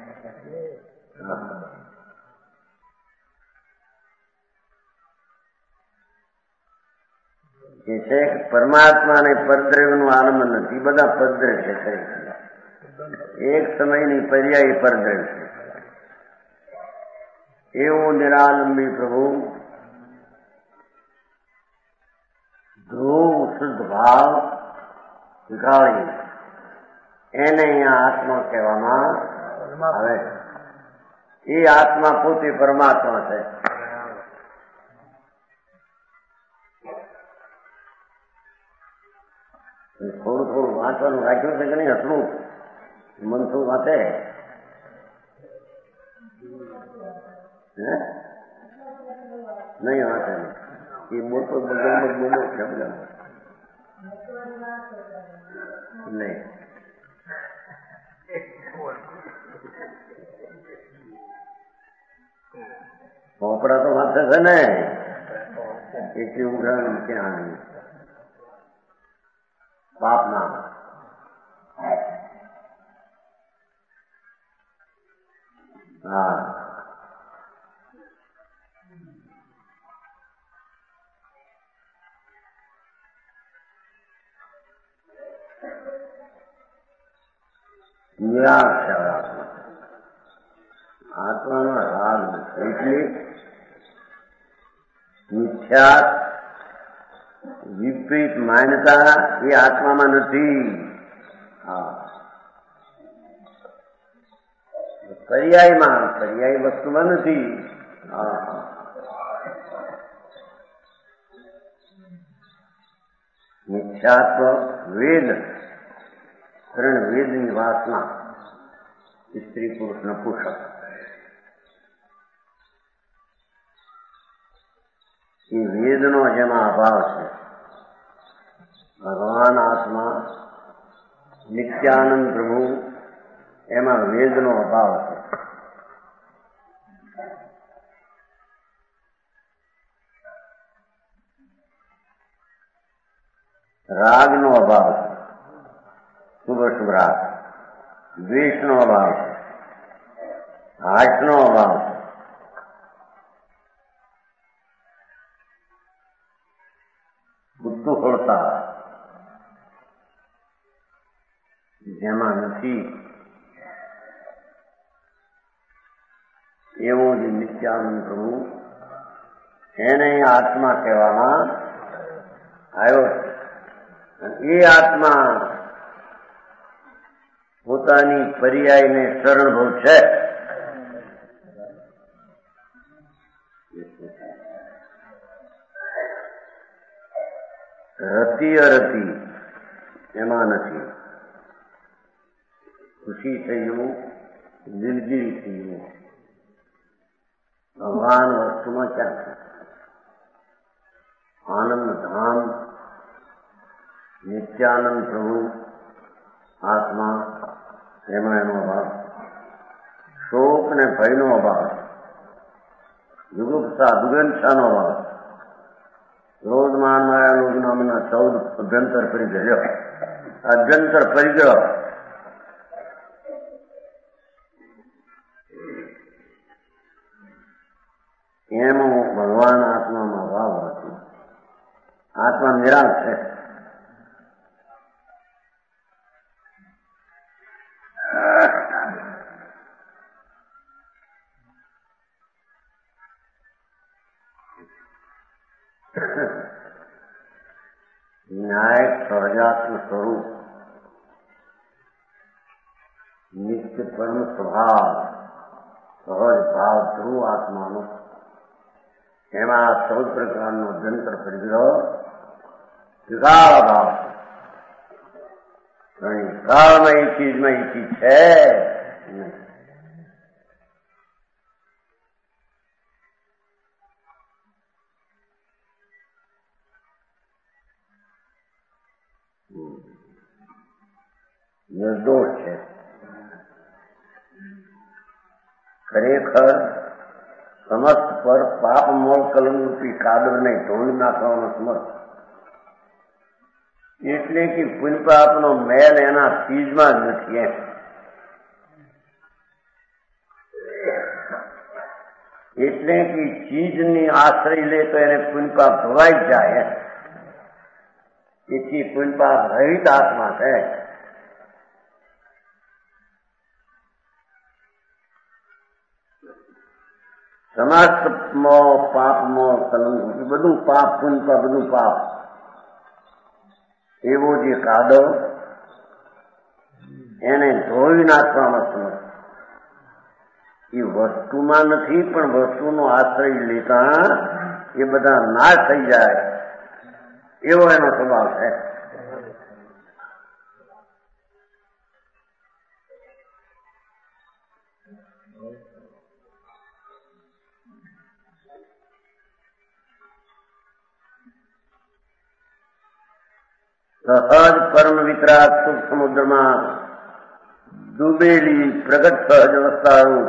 એ છે કે પરમાત્માને પરદ્રવ્યનું આલંબન નથી. બધા પરદ્રવ્ય છે ખરેખર. એક સમયની પર્યાય પરદ્રવ્ય છે. એવો નિરાલંબી પ્રભુ ધ્રુવ શુદ્ધ ભાવ શીખાડી એને અહીંયા આત્મા કહેવામાં આવે. એ આત્મા પોતે પરમાત્મા છે. થોડું થોડું વાંચવાનું રાખ્યું છે કે નહીં? હતું મનસુખ વાંચે નહીં વાંચે. એ મોટો બોલો છે બધા નહીં. પોપડા તો વાંચે છે ને, એટલી ઉઘરાણી ક્યાં બાપના. હા, નિરાક્ષર આત્મા. આત્માનો રાગ એટલે મિથ્યા વિપરીત માન્યતા એ આત્મામાં નથી. હા, પર્યાયમાં, પર્યાય વસ્તુમાં નથી. હા, મિથ્યાત્વ વેદ, 3 વેદની વાસના, સ્ત્રી પુરુષ નપુંસક, એ વેદનો જેમાં અભાવ છે. ભગવાન આત્મા નિત્યાનંદ પ્રભુ એમાં વેદનો અભાવ છે. રાગનો અભાવ છે, શુભ શુભ રાગ. દ્વેષનો અભાવ છે, હાસ્યનો અભાવ છે, કુતૂહલતા જેમાં નથી. એવો જ નિત્યાનંદ પ્રભુ એને આત્મા કહેવામાં આવ્યો છે. એ આત્મા પોતાની પર્યાયને શરણભૂ છે. રતિ અરતિ એમાં નથી. ખુશી થયું, દિલગીરી થયું, ભગવાન વસ્તુમાં ક્યાં છે? આનંદ ધામ નિત્યાનંદ પ્રભુ આત્મા એમાં એનો અભાવ. શોક ને ભયનો અભાવ, જુગુપ્સા દુર્ગંછાનો અભાવ, ક્રોધ માન માયા લોભ નામના 14 અભ્યંતર પરિગ્રહ. અભ્યંતર પરિગ્રહ એમાં ભગવાન આત્મામાં ભાવ હતી. આત્મા નિરાશ છે. ન્યાય સહજાત્મ સ્વરૂપ, નિત્ય પરમ સ્વભાવ, સહજ ભાવ ધ્રુવ આત્માનો, એમાં 14 પ્રકારનો અભ્યંતર પરિગ્રહ વિશાળ ભાવ છે. વિશાળમાં એ ચીજમાં એ ચીજ છે. નિર્દોષ છે. ખરેખર સમસ્ત પર પાપ મોળ કલંકરૂપી કાદવને ધોઈ નાખવાનો સમર્થ. એટલે કે પુણ્ય પાપનો મેલ એના ચીજમાં જ નથી. એમ એટલે કે ચીજની આશ્રય લે તો એને પુણ્ય પાપ ધોવાઈ જ જાય. એથી પુણ્ય પાપ રહિત આત્મા છે. સમસ્ત પાપમો કલંક, બધું પાપ, પુણ્ય બધું પાપ. એવો જે કાદવ એને ધોઈ નાખવામાં સમર્થ. એ વસ્તુમાં નથી, પણ વસ્તુનો આશ્રય લેતા એ બધા નાશ થઈ જાય એવો એનો સ્વભાવ છે. સહજ પરમ વિતરાગ સુખ સમુદ્રમાં ડૂબેલી પ્રગટ સહજ અવસ્થારૂપ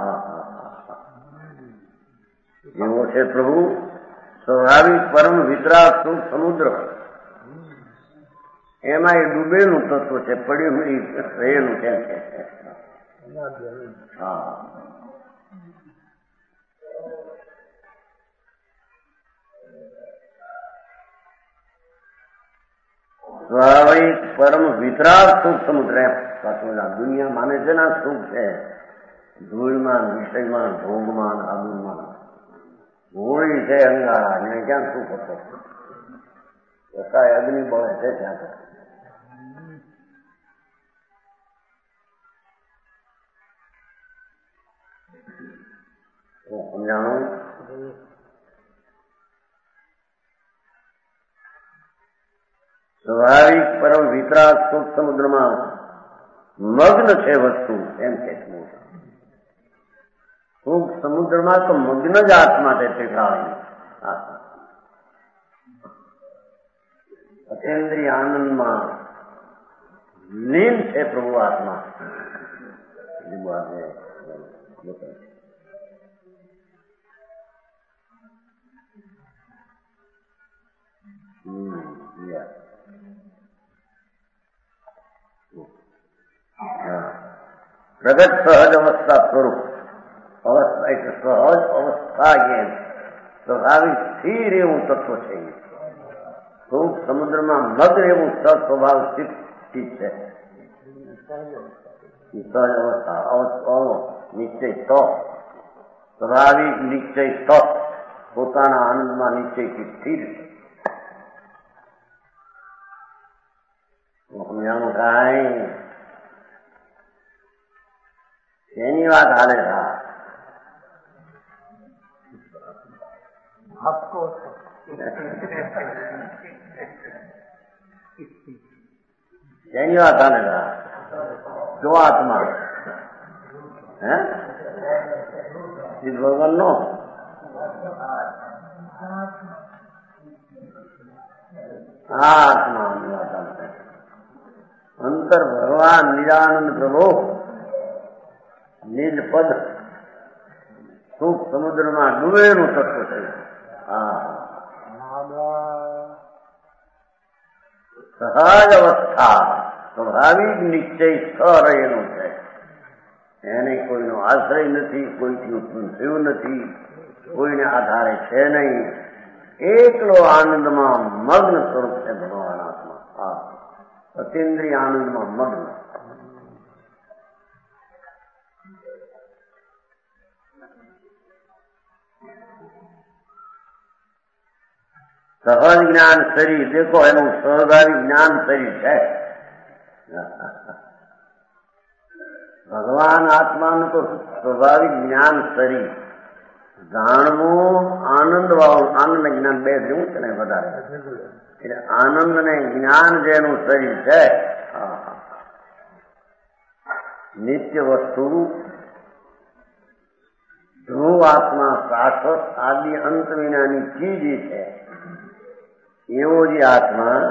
એવો છે પ્રભુ. સ્વાભાવિક પરમ વિતરાગ સુખ સમુદ્ર, એમાં એ ડૂબેલું તત્વ છે, પડ્યું રહેલું છે. હા, સ્વાભાવિક પરમ વિતરાગ સુખ સમુદ્ર. દુનિયા માને છે ને સુખ છે ધૂળમાં, વિષયમાં, ભોગમાં, આબુમાં. હોળી છે અંગારા, એને ક્યાં સુખ હતો? એકાય અગ્નિ બળે છે ત્યાં. સમજાણું? સ્વાભાવિક પરમ વિતરાગ સુખ સમુદ્રમાં મગ્ન છે વસ્તુ એમ કે સુખ સમુદ્રમાં તો મગ્ન જ આત્મા છે ત્રિકાળની આત્મા અતેન્દ્રિય આનંદમાં લીન છે પ્રભુ આત્મા. પ્રગટ સહજ અવસ્થા સ્વરૂપ અવસ્થા એક સહજ અવસ્થા એ સ્વાભાવિક સ્થિર એવું તત્વ છે. સુખ સમુદ્રમાં મગ્ન એવું સ્વભાવ ચિત્ત છે. સહજ અવસ્થા નિશ્ચય તો સ્વાભાવિક નિશ્ચય તો પોતાના આનંદમાં નિશ્ચયથી સ્થિર છે. સમજાણું કાંઈ? એની વાત હાલે था आपको એની વાત હાલે था જો આત્મા હે ભગવાન નો આત્મા અંતર ભગવાન નિરાનંદ પ્રભુ નિજ પદ સુખ સમુદ્રમાં ડૂબેલું તત્વ છે. સહજ અવસ્થા સ્વાભાવિક નિશ્ચય સ્થ રહેલું છે. એને કોઈનો આશ્રય નથી, કોઈથી ઉત્પન્ન થયું નથી, કોઈને આધારે છે નહીં. એકલો આનંદમાં મગ્ન સ્વરૂપ છે ભગવાન આત્મા. અતિન્દ્રિય આનંદમાં મગ્ન. સહજ જ્ઞાન શરીર દેખો એનું સ્વાભાવિક જ્ઞાન શરીર છે. ભગવાન આત્માનું તો સ્વાભાવિક જ્ઞાન શરીર જાણવું આનંદ વાળું આનંદ જ્ઞાન બે જેવું છે ને વધારે એટલે આનંદ ને જ્ઞાન જેનું શરીર છે. નિત્ય વસ્તુ ધ્રુવ આત્મા શાશ્વત આદિ અંત વિનાની ચીજ છે. એવો જે આત્મા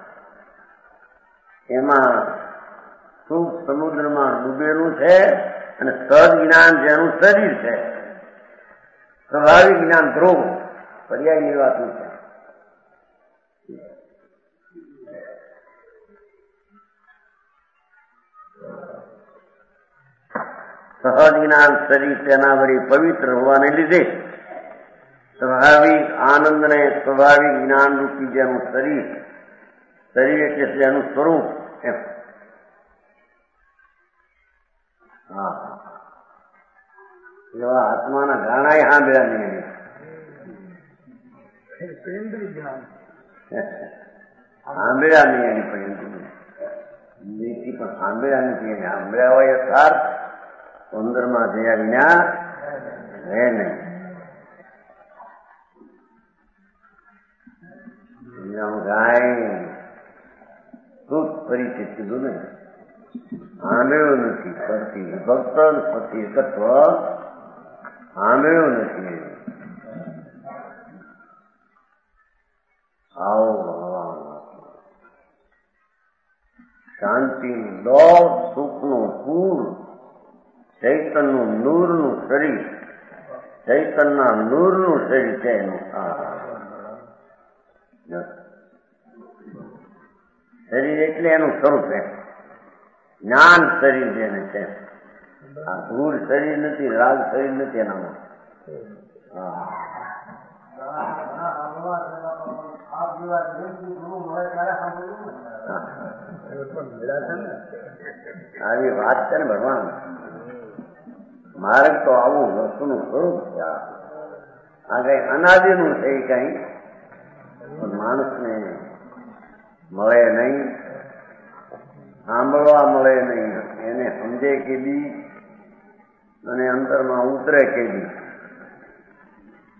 એમાં સુખ સમુદ્રમાં ડૂબેલું છે અને સહજ જ્ઞાન જેનું શરીર છે. સ્વાભાવિક જ્ઞાન ધ્રુવ પર્યાયની વાત છે. સહજ જ્ઞાન શરીર તેના વળી પવિત્ર હોવાને લીધે સ્વાભાવિક આનંદ ને સ્વાભાવિક જ્ઞાન રૂપી જેનું શરીર શરીર એટલે એનું સ્વરૂપ એમ. એવા આત્માના ગાણા સાંભળ્યા નહીં. સાંભળ્યા નહીં એની પણ પણ સાંભળ્યા નથી. એને સાંભળ્યા હોય યથાર્થ 15માં જયા વિના રહે નહીં. ગાય સુખ પરિચિત કીધું ને સાંભળ્યું નથી. પરથી ભક્ત પરથી તત્વ સાંભળ્યું નથી. આવો ભગવાન શાંતિ લો સુખનું પૂર ચૈતનનું નૂરનું શરીર ચૈતનના નૂરનું શરીર છે એનું. શરીર એટલે એનું સ્વરૂપ એમ. જ્ઞાન શરીર જેને છે. આ ધૂળ શરીર નથી, રાગ શરીર નથી એનામાં. આવી વાત છે ને ભગવાન. માર્ગ તો આવું વસ્તુનું સ્વરૂપ છે. આ કઈ અનાદિનું છે કઈ માણસને મળે નહીં, સાંભળવા મળે નહીં, એને સમજે કે બી અને અંતરમાં ઉતરે કે બી.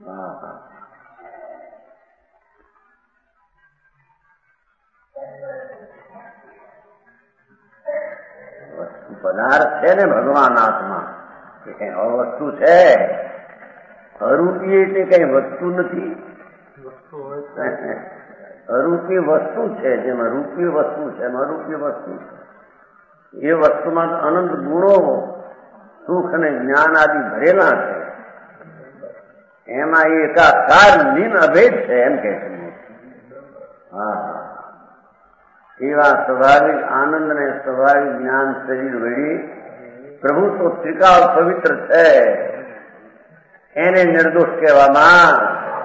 પદાર્થ છે ને ભગવાન આત્મા એ કઈ અવસ્તુ છે. અરૂપી એટલે કઈ વસ્તુ નથી. અરૂપી વસ્તુ છે, જેમાં રૂપી વસ્તુ છે એમાં અરૂપી વસ્તુ છે. એ વસ્તુમાં અનંત ગુણો, સુખ અને જ્ઞાન આદિ ભરેલા છે. એમાં એકાકાર નિન અભેદ છે એમ કે છે. હા, એવા સ્વાભાવિક આનંદ અને સ્વાભાવિક જ્ઞાન શરીર વળી પ્રભુ તો ત્રિકાળ પવિત્ર છે, એને નિર્દોષ કહેવામાં.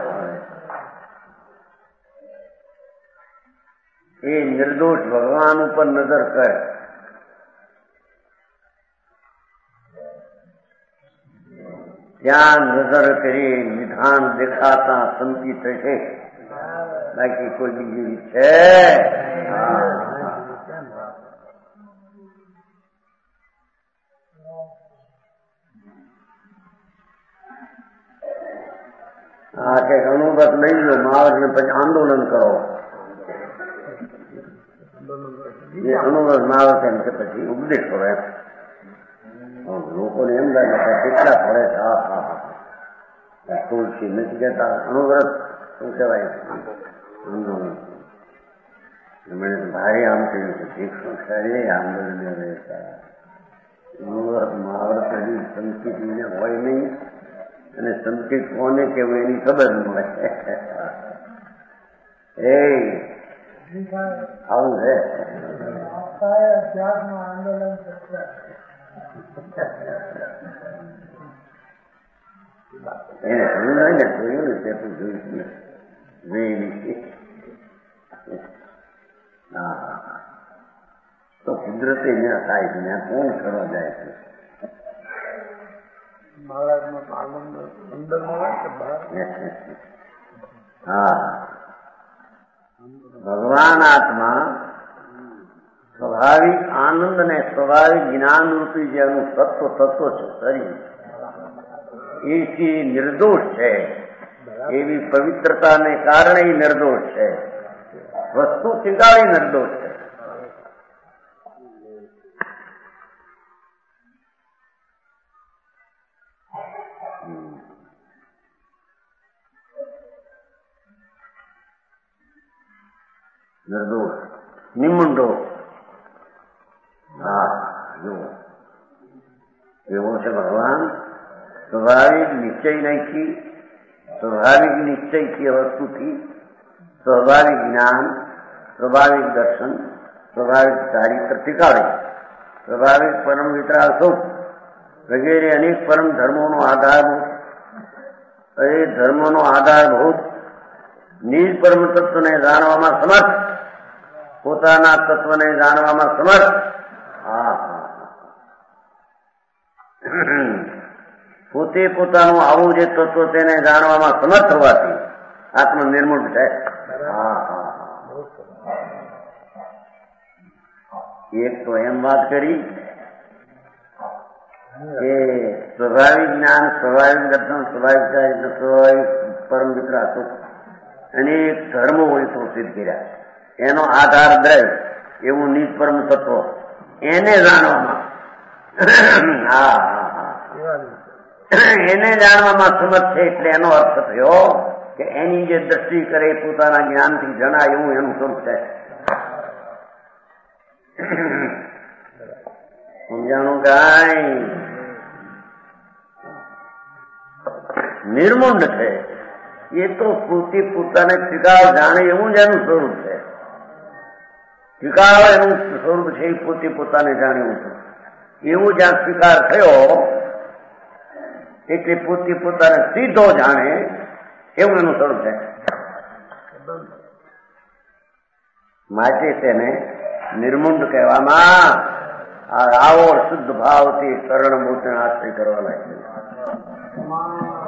એ નિર્દોષ ભગવાન ઉપર નજર કરે. ત્યાં નજર કરી નિધાન દેખાતા સમજી થશે, બાકી કોઈ બીજી છે. હા, કઈક અનુભવ લઈ લો મહારાજ ને પછી આંદોલન કરો. જે અનુભવ મહારાજ એમ કે પછી ઉપદેશ કરો. એમ લોકોને એમ લાગે કે કેટલા ફળે છે. હા હા હા, તુલસી નથી કહેતા અનુવ્રત શું કહેવાય, આંદોલન. એમણે ભારે આમ કહ્યું કે ભીક્ષુ સારી આંદોલન રહેતા અનુવ્રત મહાવ્રત હજી સંસ્કૃતિને હોય નહીં, અને સંકેત કોને કેવું એની ખબર ન હોય. એ આવું છે. એને સમજ હોય ને જોયું ને તેટલું જોઈશું. તો કુદરતે જ્યાં થાય છે ત્યાં કોણ કરવા જાય છે. હા, ભગવાન આત્મા સ્વાભાવિક આનંદ અને સ્વાભાવિક જ્ઞાન રૂપી જેનું તત્વ છે શરીર, એથી નિર્દોષ છે. એવી પવિત્રતાને કારણે નિર્દોષ છે. વસ્તુ શીખાડી નિર્દોષ છે. નિર્દોષ નિમંડો. હા, જો એવો છે ભગવાન. સ્વાભાવિક નિશ્ચય નથી, સ્વાભાવિક નિશ્ચયથી વસ્તુથી સ્વાભાવિક જ્ઞાન, સ્વાભાવિક દર્શન, સ્વાભાવિક ચારિત્ર શીખાડે. સ્વાભાવિક પરમ વિતરાગ સુખ વગેરે અનેક પરમ ધર્મોનો આધારભૂત, એ ધર્મોનો આધારભૂત નિજ પરમ તત્વને જાણવામાં સમર્થ, પોતાના તત્વને જાણવામાં સમર્થ. હા, પોતે પોતાનું આવું જે તત્વ તેને જાણવામાં સમર્થ હોવાથી આત્મનિર્મૂળ છે. એક તો એમ વાત કરી કે સ્વાભાવિક જ્ઞાન, સ્વાભાવિક દર્શન, સ્વાભાવિક ચારિત્ર, સ્વાભાવિક પરમ વિતરા સુખ અનેક ધર્મો હોય તો સિદ્ધ કર્યા. એનો આધાર દ્રવ્ય એવું નિજ પરમ તત્વ એને જાણવામાં, હા એને જાણવામાં સમર્થ છે. એટલે એનો અર્થ થયો કે એની જે દ્રષ્ટિ કરે પોતાના જ્ઞાનથી જણાય એવું એનું સ્વરૂપ છે. સમજાણું કાંઈ? નિર્મુંડ છે એ તો પોતાને ત્રિકાળ જાણે એવું જ એનું સ્વરૂપ છે. ત્રિકાળ એનું સ્વરૂપ છે, એ પોતાને જાણ્યું છે એવું જ્યાં સ્વીકાર થયો એટલે પોતાને સીધો જાણે એવું એનું સ્વરૂપ છે. માટે તેને નિર્મુંડ કહેવામાં. આવો શુદ્ધ ભાવથી શરણ મૂર્તિનો આશ્રય કરવા લાગ્યો.